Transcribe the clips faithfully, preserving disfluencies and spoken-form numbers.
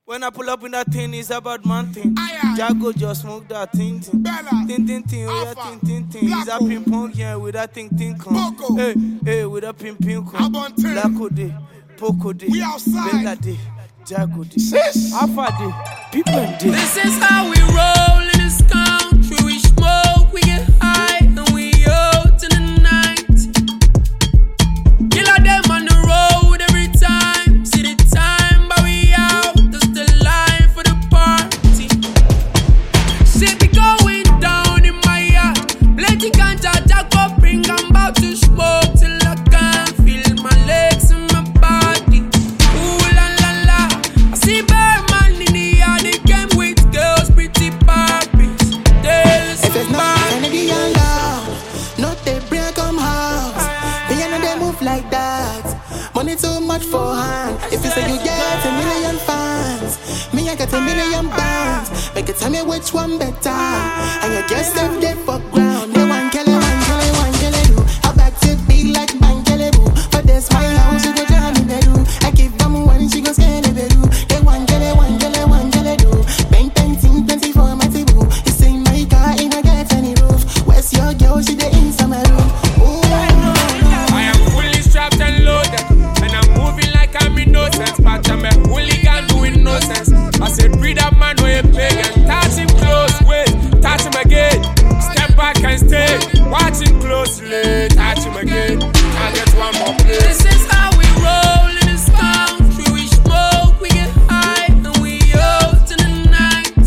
When I pull up in that thing, it's about man thing. Jago just smoke that thing thing. Tin tin tin, oh yeah, tin tin tin. He's a ping pong yeah with that thing thing come. Hey, hey, with a ping ping come. Blacko day, Poco day, Bella day, Jago day, Alpha day, people day. This is how we roll in this country. We smoke, we get high, and we out in the night. Killer them on the road every time. See the time, but we out. That's the line for the party. See me going down in my yard. Plenty ganja, Jago bring. I'm about to smoke till I can't feel my legs and my body. Ooh la la la. I see bear man in the yard. They came with girls, pretty Barbies. If it's not Kennedy and love, not they bring come house. They know they move like that. Money too much for hand. If you say you get a million fans, me I get a million bands. Make it tell me which one better. And your guess them get for ground. They want kill it, one kill it, one kill it. I back to be like Bankeleboo. But this my house, you go jam in the do. I give them one, she go scale it do. They want kill it, one kill it, one kill it do. Bang painting, plenty for my table. You see my car in a get any roof. Where's your girl? She the inside my room. Ooh, I am fully strapped and loaded, and I'm moving like I'm innocent, but I'm a hooligan doing no sense. I said, breathe up man, no you pay and touch him close, wait, touch him again. Step back and stay, watch him closely, touch him again. I get one more place. This is how we roll in this country. We smoke, we get high, and we out in the night.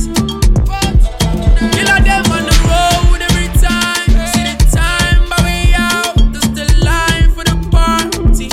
Killer them on the road every time. See the time, but we out. That's the line for the party.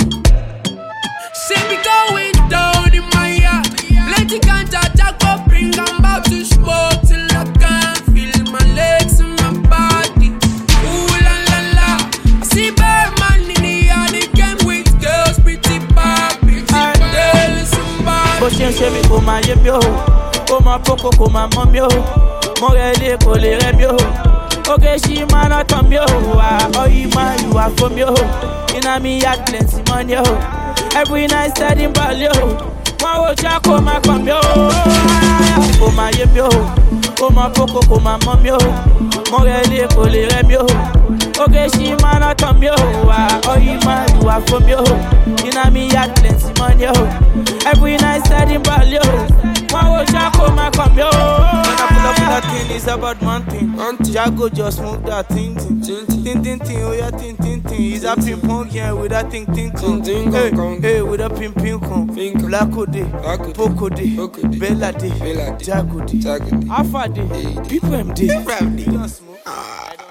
See me going down in my yard. Plenty ganja, Jago bring. I'm about to smoke till I can't feel my legs and my body. Ooh la la la. I see bear man in the yard. They came with girls, pretty Barbies. Tell somebody. Bó ṣe ń ṣe mí kò máa yé mi o, kó máa kókó kó máa mọ́ mi o, mo rẹ̀ lé kò lè rẹ̀ mi o, oge ṣì máa ná tán mi o, ọyí máa yùwà fún mi o, iná mi yá plenty money o, every night steady ball o, wọ́n wo já kó máa pọ̀ mi o, kó máa yé mi o, kó máa kókó kó máa mọ́ mi o, mo rẹ̀ lé kò lè rẹ̀ mi o, oge ṣì máa ná tán mi o, ọyí máa yùwà fún mi o, iná mi yá plenty money o, every night steady ball o, wọ́n wo já kó máa pọ̀ mi o. When I pull up in that thing, it's about man thing. Jago just smoke that thing thing. Tin tin tin, oh yeah, tin tin tin. He's a ping pong yeah with that thing thing come. Hey, hey, with a ping ping come. Blacko day, Poco day, Bella day, Jago day, Alpha day, people them day.